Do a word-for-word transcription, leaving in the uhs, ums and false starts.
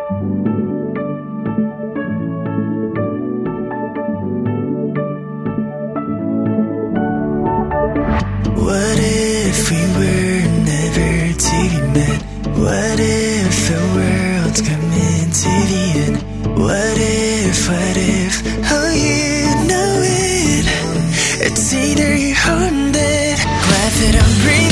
What if we were never to be met? What if the world's coming to the end? What if, what if, oh you know it. It's either you're haunted. Glad that I'm breathing.